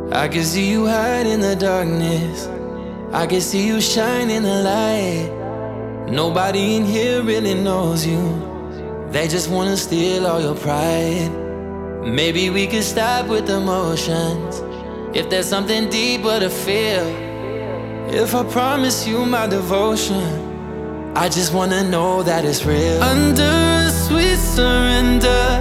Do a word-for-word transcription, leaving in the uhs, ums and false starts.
I can see you hide in the darkness. I can see you shine in the light. Nobody in here really knows you. They just wanna steal all your pride. Maybe we could stop with the motions. If there's something deeper to feel. If I promise you my devotion, I just wanna know that it's real. Under a sweet surrender,